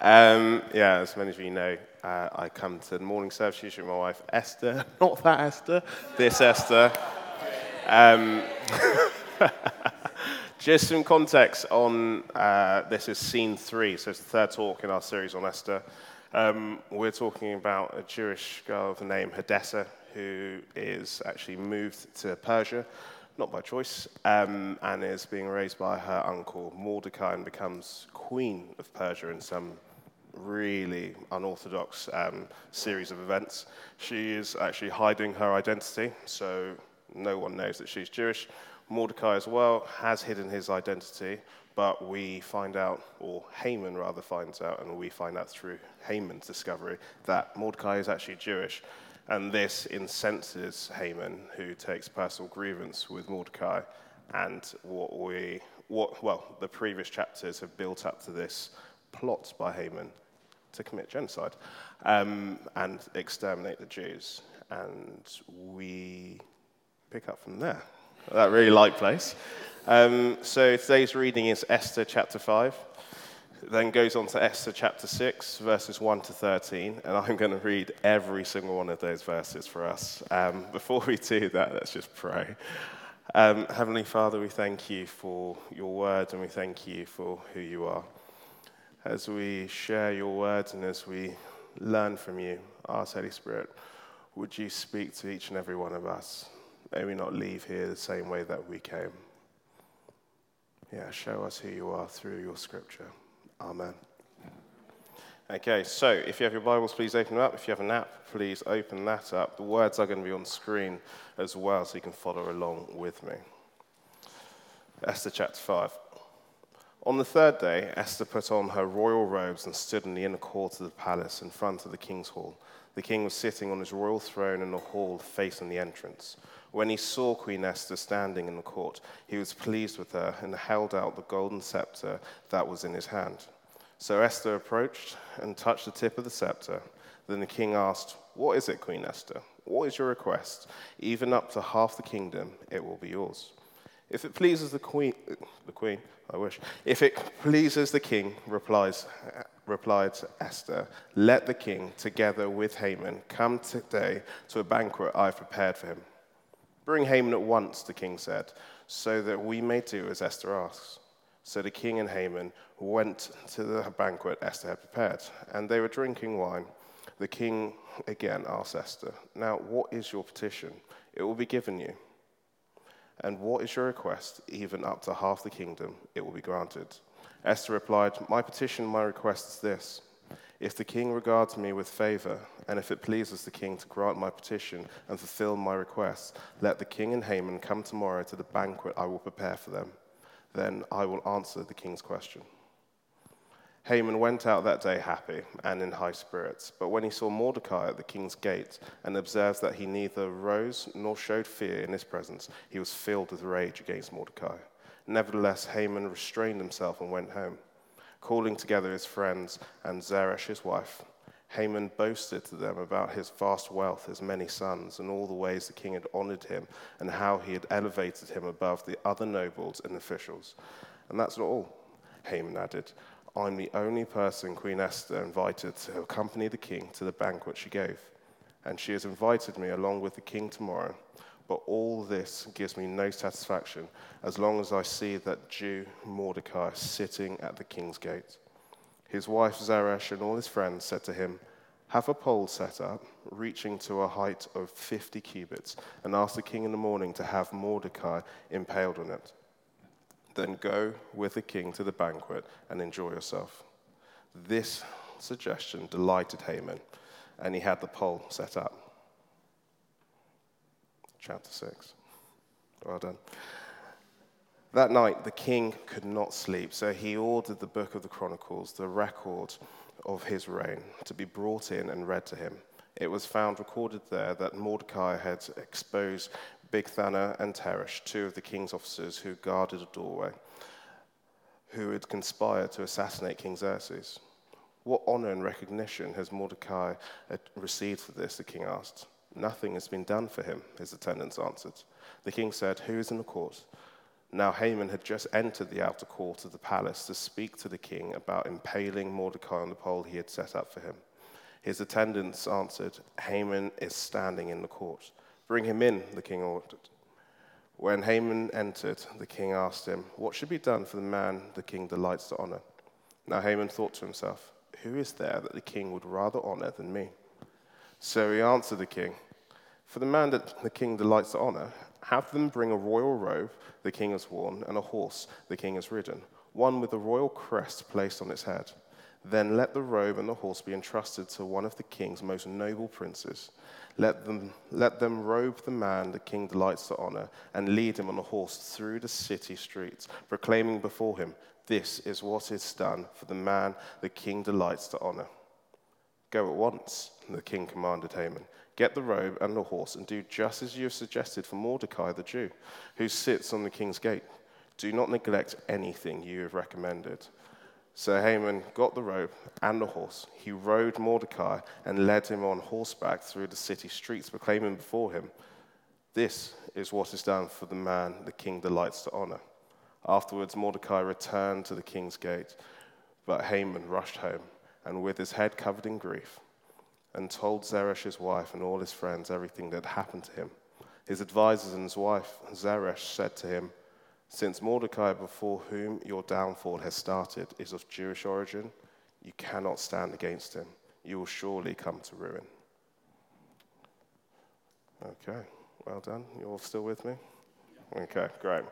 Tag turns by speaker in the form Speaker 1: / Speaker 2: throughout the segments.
Speaker 1: As many of you know, I come to the morning service usually with my wife Esther, not that Esther, this Esther. Just some context on this is scene 3, so it's the third talk in our series on Esther. We're talking about a Jewish girl of the name Hadassah, who is actually moved to Persia, not by choice, and is being raised by her uncle Mordecai and becomes queen of Persia in some really unorthodox series of events. She is actually hiding her identity, so no one knows that she's Jewish. Mordecai as well has hidden his identity, but we find out, or Haman rather finds out, and we find out through Haman's discovery, that Mordecai is actually Jewish. And this incenses Haman, who takes personal grievance with Mordecai, and the previous chapters have built up to this plot by Haman to commit genocide and exterminate the Jews. And we pick up from there. That really light place. So today's reading is Esther chapter 5. Then goes on to Esther chapter 6, verses 1 to 13, and I'm going to read every single one of those verses for us. Before we do that, let's just pray. Heavenly Father, we thank you for your word, and we thank you for who you are. As we share your words and as we learn from you, ask Holy Spirit, would you speak to each and every one of us? May we not leave here the same way that we came. Show us who you are through your scripture. Amen. Okay, so if you have your Bibles, please open them up. If you have an app, please open that up. The words are going to be on screen as well, so you can follow along with me. Esther chapter 5. On the third day, Esther put on her royal robes and stood in the inner court of the palace in front of the king's hall. The king was sitting on his royal throne in the hall facing the entrance. When he saw Queen Esther standing in the court, he was pleased with her and held out the golden scepter that was in his hand. So Esther approached and touched the tip of the scepter. Then the king asked, "What is it, Queen Esther? What is your request? Even up to half the kingdom, it will be yours." "If it pleases the queen, I wish. If it pleases the king," replied Esther, "let the king, together with Haman, come today to a banquet I have prepared for him." "Bring Haman at once," the king said, "so that we may do as Esther asks." So the king and Haman went to the banquet Esther had prepared, and they were drinking wine. The king again asked Esther, "Now, what is your petition? It will be given you. And what is your request? Even up to half the kingdom, it will be granted." Esther replied, "My petition, my request is this. If the king regards me with favor, and if it pleases the king to grant my petition and fulfill my request, let the king and Haman come tomorrow to the banquet I will prepare for them. Then I will answer the king's question." Haman went out that day happy and in high spirits, but when he saw Mordecai at the king's gate and observed that he neither rose nor showed fear in his presence, he was filled with rage against Mordecai. Nevertheless, Haman restrained himself and went home. Calling together his friends and Zeresh his wife, Haman boasted to them about his vast wealth, his many sons, and all the ways the king had honored him, and how he had elevated him above the other nobles and officials. "And that's not all," Haman added. "I'm the only person Queen Esther invited to accompany the king to the banquet she gave, and she has invited me along with the king tomorrow. But all this gives me no satisfaction as long as I see that Jew Mordecai sitting at the king's gate." His wife Zeresh and all his friends said to him, "Have a pole set up, reaching to a height of 50 cubits, and ask the king in the morning to have Mordecai impaled on it. Then go with the king to the banquet and enjoy yourself." This suggestion delighted Haman, and he had the pole set up. Chapter 6. Well done. That night, the king could not sleep, so he ordered the book of the Chronicles, the record of his reign, to be brought in and read to him. It was found recorded there that Mordecai had exposed Bigthana and Teresh, two of the king's officers who guarded a doorway, who had conspired to assassinate King Xerxes. "What honor and recognition has Mordecai received for this?" the king asked. "Nothing has been done for him," his attendants answered. The king said, "Who is in the court?" Now Haman had just entered the outer court of the palace to speak to the king about impaling Mordecai on the pole he had set up for him. His attendants answered, "Haman is standing in the court." "Bring him in," the king ordered. When Haman entered, the king asked him, "What should be done for the man the king delights to honor?" Now Haman thought to himself, "Who is there that the king would rather honor than me?" So he answered the king, "For the man that the king delights to honor, have them bring a royal robe the king has worn and a horse the king has ridden, one with the royal crest placed on its head. Then let the robe and the horse be entrusted to one of the king's most noble princes. Let them robe the man the king delights to honor and lead him on a horse through the city streets, proclaiming before him, 'This is what is done for the man the king delights to honor.'" "Go at once," the king commanded Haman. "Get the robe and the horse and do just as you have suggested for Mordecai the Jew, who sits on the king's gate. Do not neglect anything you have recommended." So Haman got the robe and the horse. He rode Mordecai and led him on horseback through the city streets, proclaiming before him, "This is what is done for the man the king delights to honor." Afterwards, Mordecai returned to the king's gate, but Haman rushed home, and with his head covered in grief, and told Zeresh his wife and all his friends everything that had happened to him. His advisors and his wife Zeresh said to him, "Since Mordecai, before whom your downfall has started, is of Jewish origin, you cannot stand against him. You will surely come to ruin." Okay, well done. You all still with me? Okay, great.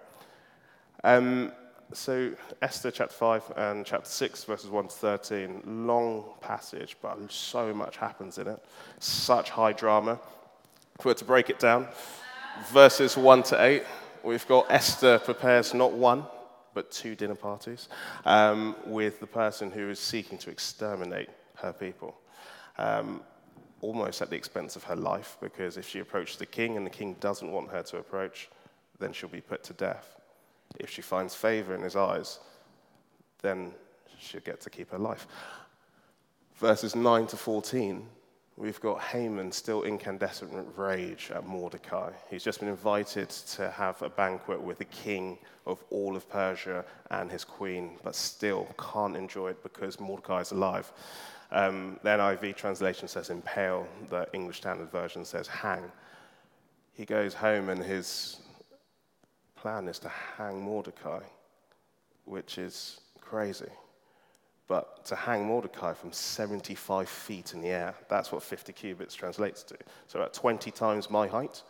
Speaker 1: So Esther chapter 5 and chapter 6, verses 1 to 13, long passage, but so much happens in it. Such high drama. If we were to break it down, verses 1 to 8, we've got Esther prepares not one, but two dinner parties with the person who is seeking to exterminate her people, almost at the expense of her life, because if she approaches the king and the king doesn't want her to approach, then she'll be put to death. If she finds favor in his eyes, then she'll get to keep her life. Verses 9 to 14, we've got Haman still incandescent rage at Mordecai. He's just been invited to have a banquet with the king of all of Persia and his queen, but still can't enjoy it because Mordecai is alive. The NIV translation says impale, the English Standard Version says hang. He goes home and his plan is to hang Mordecai, which is crazy. But to hang Mordecai from 75 feet in the air, that's what 50 cubits translates to. So at 20 times my height,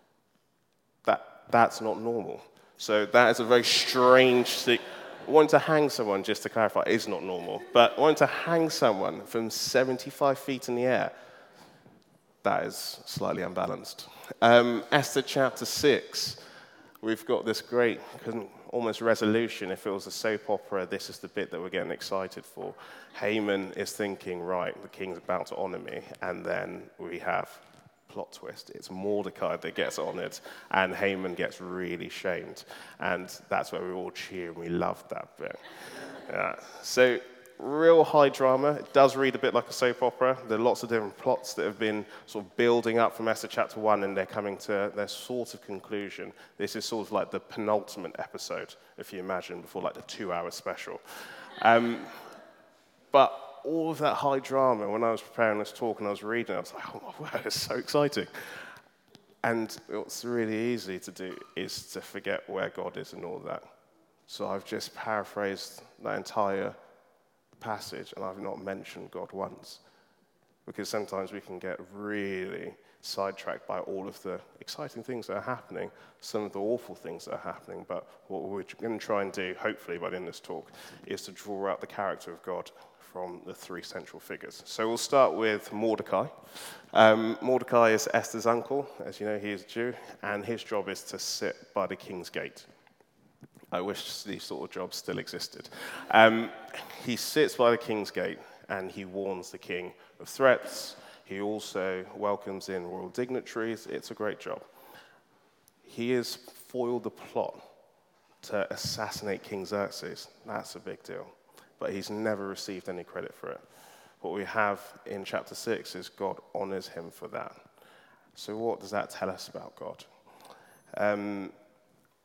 Speaker 1: that's not normal. So that is a very strange thing. Wanting to hang someone, just to clarify, is not normal. But wanting to hang someone from 75 feet in the air, that is slightly unbalanced. Esther chapter 6. We've got this great, almost resolution. If it was a soap opera, this is the bit that we're getting excited for. Haman is thinking, right, the king's about to honor me. And then we have plot twist. It's Mordecai that gets honored, and Haman gets really shamed. And that's where we all cheer, and we love that bit. Yeah. So real high drama. It does read a bit like a soap opera. There are lots of different plots that have been sort of building up from Esther chapter 1, and they're coming to their sort of conclusion. This is sort of like the penultimate episode, if you imagine, before like the 2-hour special. But all of that high drama, when I was preparing this talk and I was reading, I was like, oh my word, it's so exciting. And what's really easy to do is to forget where God is and all that. So I've just paraphrased that entire passage, and I've not mentioned God once, because sometimes we can get really sidetracked by all of the exciting things that are happening, some of the awful things that are happening. But what we're going to try and do, hopefully by the end of this talk, is to draw out the character of God from the three central figures. So we'll start with Mordecai. Mordecai is Esther's uncle. As you know, he is a Jew, and his job is to sit by the king's gate. I wish these sort of jobs still existed. He sits by the king's gate, and he warns the king of threats. He also welcomes in royal dignitaries. It's a great job. He has foiled the plot to assassinate King Xerxes. That's a big deal. But he's never received any credit for it. What we have in chapter 6 is God honors him for that. So what does that tell us about God?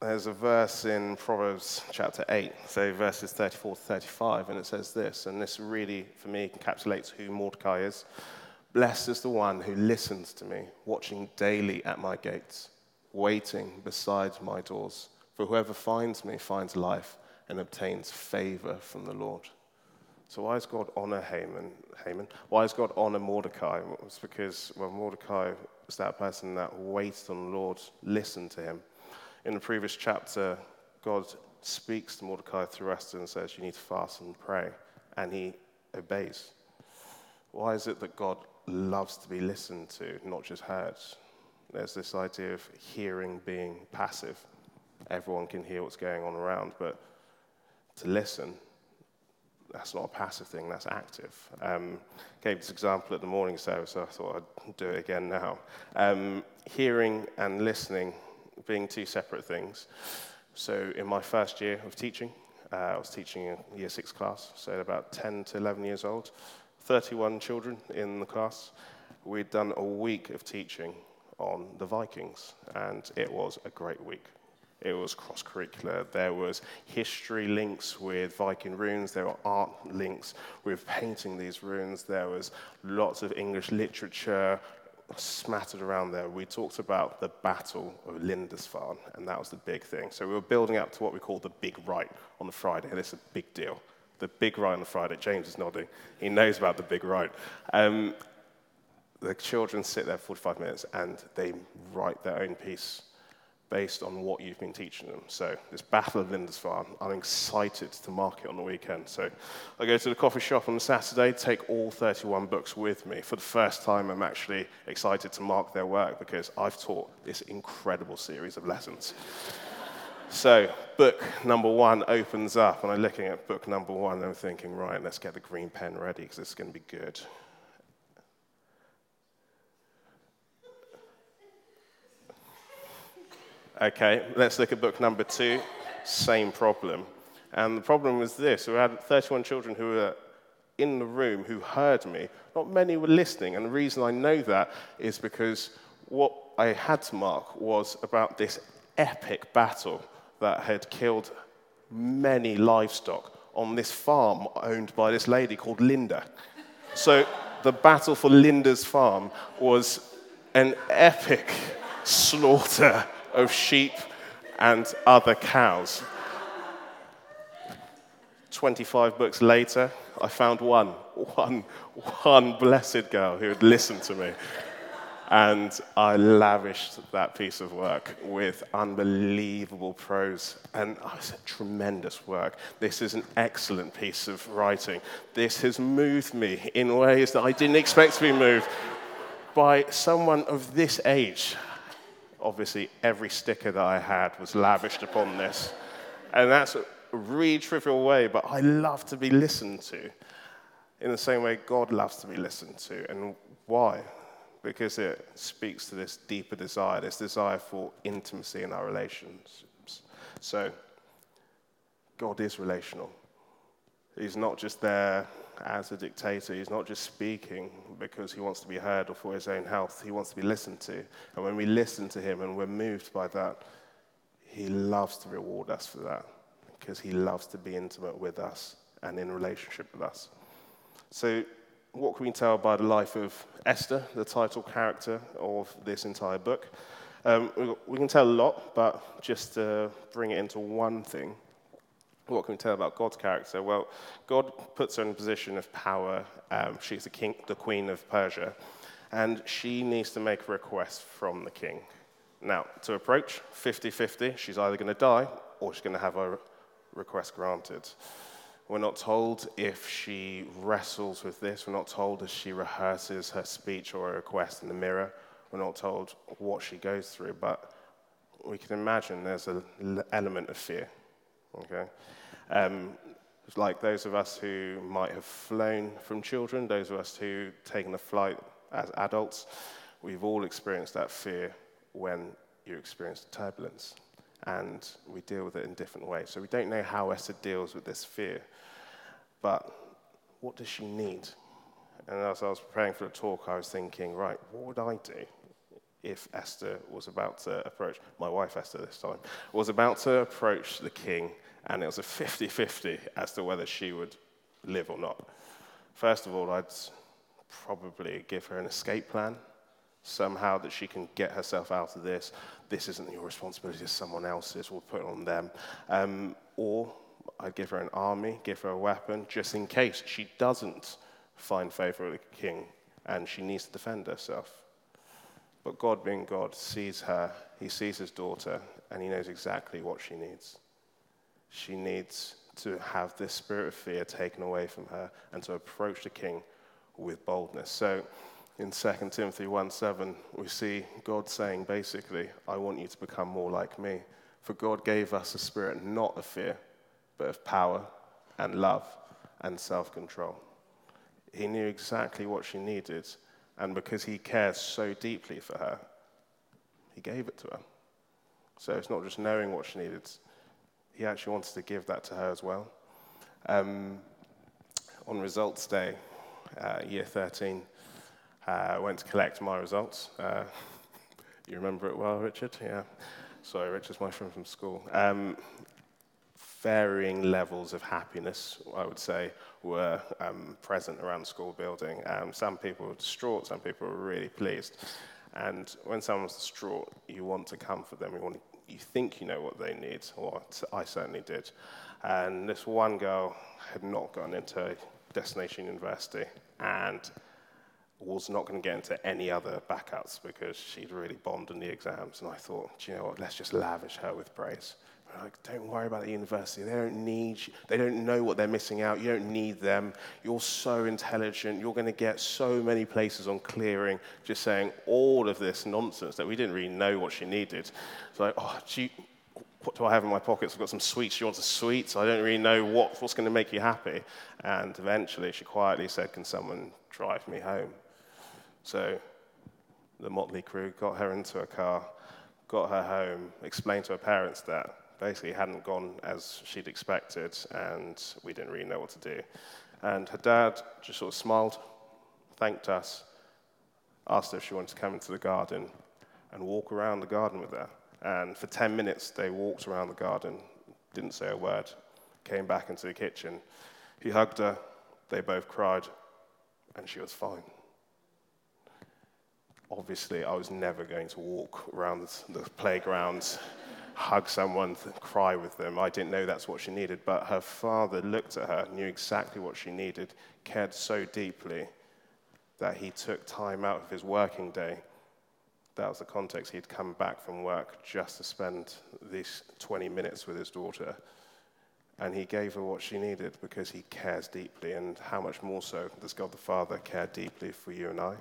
Speaker 1: there's a verse in Proverbs chapter 8, so verses 34 to 35, and it says this, and this really, for me, encapsulates who Mordecai is. Blessed is the one who listens to me, watching daily at my gates, waiting beside my doors. For whoever finds me finds life and obtains favor from the Lord. So why does God honor Haman? Why does God honor Mordecai? It's because, well, Mordecai was that person that waited on the Lord, listened to him. In the previous chapter, God speaks to Mordecai through Esther and says, you need to fast and pray, and he obeys. Why is it that God loves to be listened to, not just heard? There's this idea of hearing being passive. Everyone can hear what's going on around, but to listen, that's not a passive thing, that's active. Gave this example at the morning service, so I thought I'd do it again now. Hearing and listening being two separate things. So in my first year of teaching, I was teaching a year 6 class, so about 10 to 11 years old, 31 children in the class. We'd done a week of teaching on the Vikings, and it was a great week. It was cross-curricular. There was history links with Viking runes. There were art links with painting these runes. There was lots of English literature smattered around there. We talked about the Battle of Lindisfarne, and that was the big thing. So we were building up to what we call the Big Right on the Friday, and it's a big deal. The Big Right on the Friday. James is nodding. He knows about the Big Right. The children sit there 45 minutes, and they write their own piece based on what you've been teaching them. So this Battle of Lindisfarne, I'm excited to mark it on the weekend. So I go to the coffee shop on Saturday, take all 31 books with me. For the first time, I'm actually excited to mark their work because I've taught this incredible series of lessons. So book number 1 opens up, and I'm looking at book number 1, and I'm thinking, right, let's get the green pen ready because this is going to be good. Okay, let's look at book number 2. Same problem. And the problem was this. We had 31 children who were in the room who heard me. Not many were listening. And the reason I know that is because what I had to mark was about this epic battle that had killed many livestock on this farm owned by this lady called Linda. So the battle for Linda's farm was an epic slaughter of sheep and other cows. 25 books later, I found one blessed girl who had listened to me. And I lavished that piece of work with unbelievable prose. And I said, tremendous work. This is an excellent piece of writing. This has moved me in ways that I didn't expect to be moved by someone of this age. Obviously, every sticker that I had was lavished upon this. And that's a really trivial way, but I love to be listened to in the same way God loves to be listened to. And why? Because it speaks to this deeper desire, this desire for intimacy in our relationships. So, God is relational. He's not just there as a dictator. He's not just speaking because he wants to be heard or for his own health. He wants to be listened to. And when we listen to him and we're moved by that, he loves to reward us for that because he loves to be intimate with us and in relationship with us. So what can we tell by the life of Esther, the title character of this entire book? We can tell a lot, but just to bring it into one thing, what can we tell about God's character? Well, God puts her in a position of power. She's the queen of Persia, and she needs to make a request from the king. Now, to approach 50-50, she's either going to die or she's going to have her request granted. We're not told if she wrestles with this. We're not told if she rehearses her speech or her request in the mirror. We're not told what she goes through, but we can imagine there's an element of fear. Okay, like those of us who might have flown from children, those of us who taken a flight as adults, we've all experienced that fear when you experience turbulence, and we deal with it in different ways. So we don't know how Esther deals with this fear, but what does she need? And as I was preparing for the talk, I was thinking, right, what would I do if Esther was about to approach, my wife Esther this time, was about to approach the king, and it was a 50-50 as to whether she would live or not. First of all, I'd probably give her an escape plan, somehow that she can get herself out of this. This isn't your responsibility, it's someone else's, we'll put it on them. Or I'd give her an army, give her a weapon, just in case she doesn't find favor with the king and she needs to defend herself. But God, being God, sees her, he sees his daughter, and he knows exactly what she needs. She needs to have this spirit of fear taken away from her and to approach the king with boldness. So in 2 Timothy 1:7, we see God saying, basically, I want you to become more like me. For God gave us a spirit not of fear, but of power and love and self-control. He knew exactly what she needed, and because he cares so deeply for her, he gave it to her. So it's not just knowing what she needed, he actually wanted to give that to her as well. On results day, year 13, I went to collect my results. You remember it well, Richard? Yeah. Sorry, Richard's my friend from school. Varying levels of happiness, I would say, were present around the school building. Some people were distraught, some people were really pleased. And when someone's distraught, you want to comfort them. You think you know what they need, or I certainly did. And this one girl had not gone into Destination University and was not going to get into any other backups because she'd really bombed in the exams. And I thought, do you know what, let's just lavish her with praise. Like, don't worry about the university. They don't need you. They don't know what they're missing out. You don't need them. You're so intelligent. You're going to get so many places on clearing, just saying all of this nonsense that we didn't really know what she needed. It's like, what do I have in my pockets? I've got some sweets. She wants a sweet. I don't really know what's going to make you happy. And eventually she quietly said, can someone drive me home? So the motley crew got her into a car, got her home, explained to her parents that basically hadn't gone as she'd expected, and we didn't really know what to do. And her dad just sort of smiled, thanked us, asked her if she wanted to come into the garden and walk around the garden with her. And for 10 minutes, they walked around the garden, didn't say a word, came back into the kitchen. He hugged her, they both cried, and she was fine. Obviously, I was never going to walk around the playground, hug someone, cry with them. I didn't know that's what she needed, but her father looked at her, knew exactly what she needed, cared so deeply that he took time out of his working day. That was the context. He'd come back from work just to spend these 20 minutes with his daughter, and he gave her what she needed because he cares deeply, and how much more so does God the Father care deeply for you and I?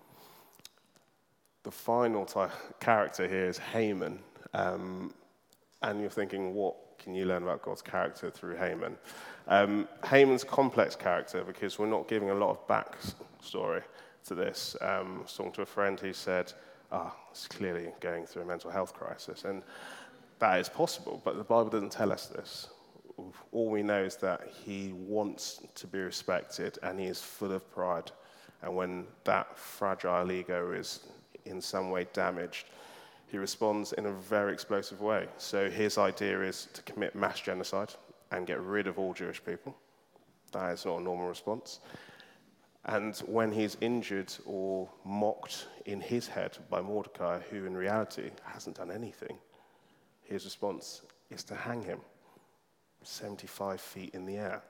Speaker 1: The final character here is Haman. And you're thinking, what can you learn about God's character through Haman? Haman's a complex character because we're not giving a lot of backstory to this. I was talking to a friend who said, it's clearly going through a mental health crisis. And that is possible, but the Bible doesn't tell us this. All we know is that he wants to be respected and he is full of pride. And when that fragile ego is in some way damaged, he responds in a very explosive way. So his idea is to commit mass genocide and get rid of all Jewish people. That is not a normal response. And when he's injured or mocked in his head by Mordecai, who in reality hasn't done anything, his response is to hang him 75 feet in the air.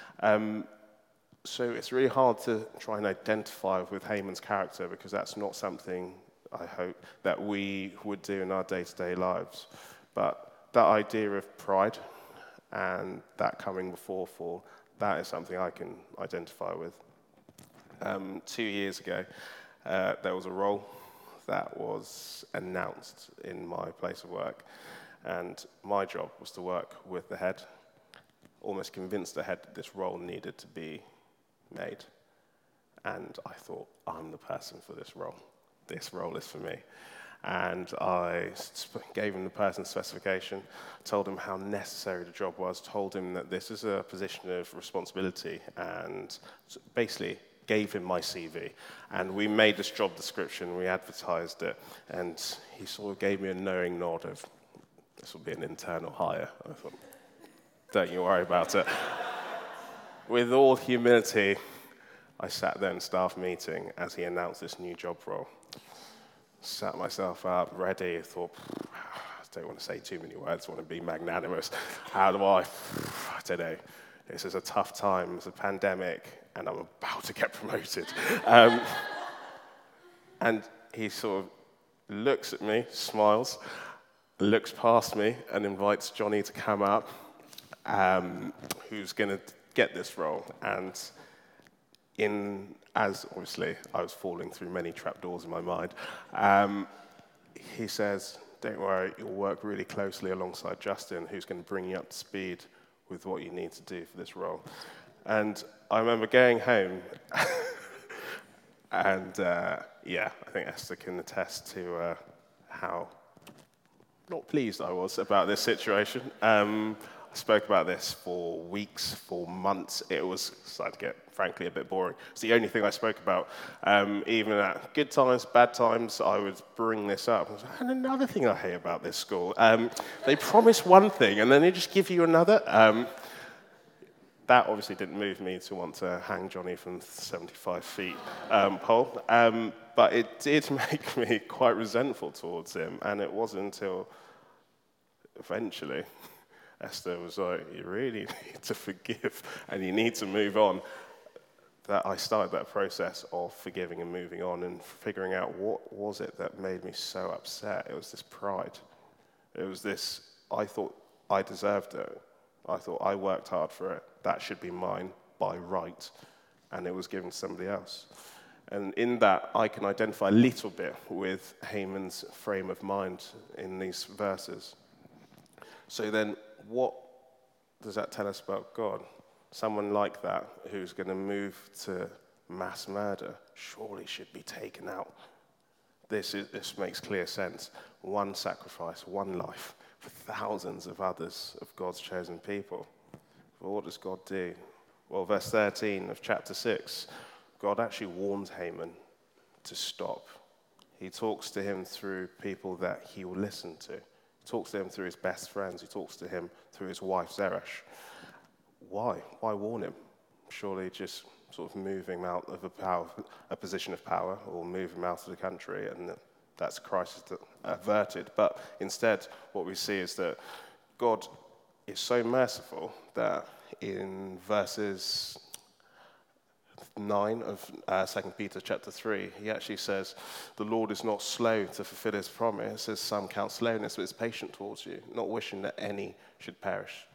Speaker 1: So it's really hard to try and identify with Haman's character because that's not something I hope that we would do in our day-to-day lives. But that idea of pride and that coming before fall, that is something I can identify with. 2 years ago, there was a role that was announced in my place of work, and my job was to work with the head, almost convinced the head that this role needed to be made. And I thought, I'm the person for this role. This role is for me. And I gave him the person's specification, told him how necessary the job was, told him that this is a position of responsibility, and basically gave him my CV. And we made this job description, we advertised it, and he sort of gave me a knowing nod of, this will be an internal hire. I thought, don't you worry about it. With all humility, I sat there in staff meeting as he announced this new job role. Sat myself up, ready, thought, I don't want to say too many words, I want to be magnanimous. How do I don't know. This is a tough time, it's a pandemic, and I'm about to get promoted. And he sort of looks at me, smiles, looks past me, and invites Johnny to come up, who's going to get this role. And as obviously I was falling through many trapdoors in my mind, he says, don't worry, you'll work really closely alongside Justin, who's going to bring you up to speed with what you need to do for this role. And I remember going home, and I think Esther can attest to how not pleased I was about this situation. I spoke about this for weeks, for months. It was starting to get, frankly, a bit boring. It's the only thing I spoke about. Even at good times, bad times, I would bring this up. And another thing I hate about this school, they promise one thing and then they just give you another. That obviously didn't move me to want to hang Johnny from 75 feet pole. But it did make me quite resentful towards him. And it wasn't until eventually Esther was like, you really need to forgive and you need to move on, that I started that process of forgiving and moving on and figuring out what was it that made me so upset. It was this pride. It was this, I thought I deserved it. I thought I worked hard for it. That should be mine by right. And it was given to somebody else. And in that, I can identify a little bit with Haman's frame of mind in these verses. So then, what does that tell us about God? Someone like that, who's going to move to mass murder, surely should be taken out. This makes clear sense. One sacrifice, one life, for thousands of others of God's chosen people. But what does God do? Well, verse 13 of chapter 6, God actually warns Haman to stop. He talks to him through people that he will listen to. He talks to him through his best friends. He talks to him through his wife, Zeresh. Why? Why warn him? Surely just sort of move him out of a position of power, or move him out of the country, and that's crisis averted. But instead, what we see is that God is so merciful that in verses 9 of 2 Peter chapter 3, he actually says, the Lord is not slow to fulfill his promise, as some count slowness, but is patient towards you, not wishing that any should perish.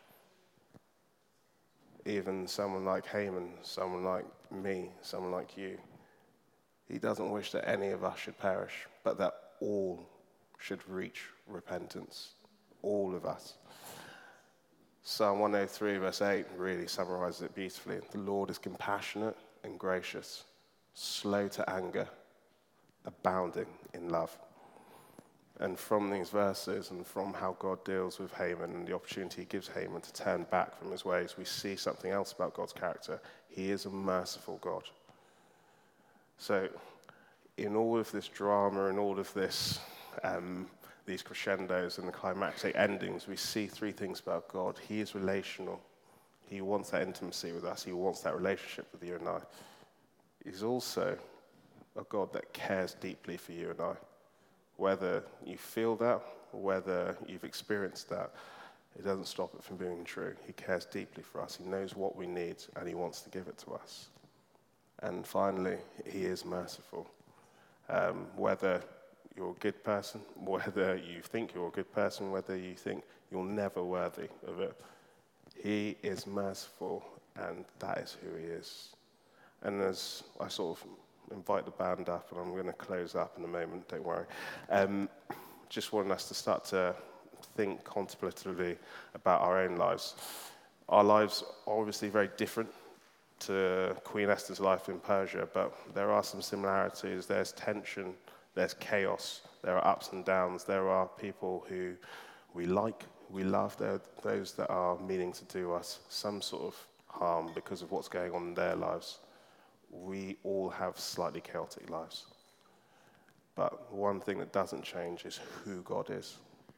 Speaker 1: Even someone like Haman, someone like me, someone like you, he doesn't wish that any of us should perish, but that all should reach repentance. All of us. Psalm 103 verse 8 really summarizes it beautifully. The Lord is compassionate and gracious, slow to anger, abounding in love. And from these verses and from how God deals with Haman and the opportunity he gives Haman to turn back from his ways, we see something else about God's character. He is a merciful God. So in all of this drama and all of this, these crescendos and the climactic endings, we see three things about God. He is relational. He wants that intimacy with us. He wants that relationship with you and I. He's also a God that cares deeply for you and I. Whether you feel that, or whether you've experienced that, it doesn't stop it from being true. He cares deeply for us. He knows what we need, and he wants to give it to us. And finally, he is merciful. Whether you're a good person, whether you think you're a good person, whether you think you're never worthy of it, he is merciful, and that is who he is. And as I sort of invite the band up, and I'm going to close up in a moment, don't worry. Just wanting us to start to think contemplatively about our own lives. Our lives are obviously very different to Queen Esther's life in Persia, but there are some similarities. There's tension, there's chaos, there are ups and downs, there are people who we like, we love, there are those that are meaning to do us some sort of harm because of what's going on in their lives. We all have slightly chaotic lives. But one thing that doesn't change is who God is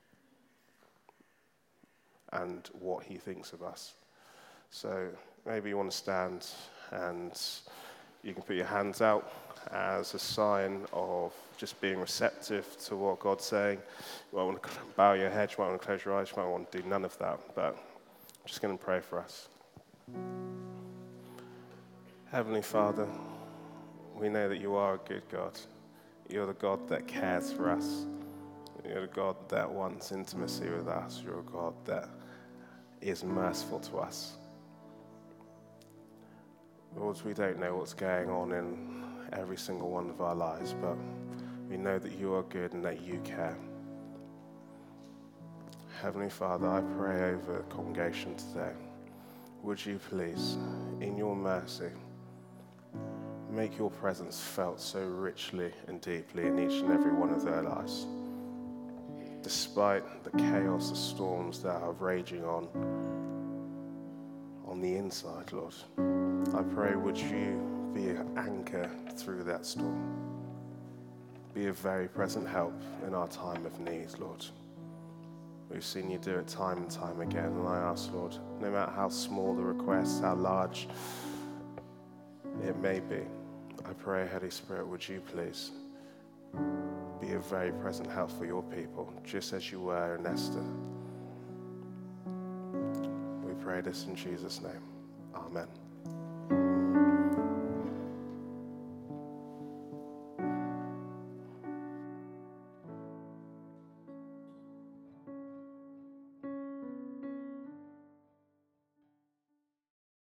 Speaker 1: and what he thinks of us. So maybe you want to stand and you can put your hands out as a sign of just being receptive to what God's saying. You might want to bow your head, you might want to close your eyes, you might want to do none of that, but I'm just going to pray for us. Heavenly Father, we know that you are a good God. You're the God that cares for us. You're the God that wants intimacy with us. You're a God that is merciful to us. Lord, we don't know what's going on in every single one of our lives, but we know that you are good and that you care. Heavenly Father, I pray over the congregation today. Would you please, in your mercy, make your presence felt so richly and deeply in each and every one of their lives. Despite the chaos, the storms that are raging on the inside, Lord, I pray, would you be an anchor through that storm? Be a very present help in our time of need, Lord. We've seen you do it time and time again, and I ask, Lord, no matter how small the request, how large it may be, I pray, Holy Spirit, would you please be a very present help for your people, just as you were in Esther. We pray this in Jesus' name. Amen.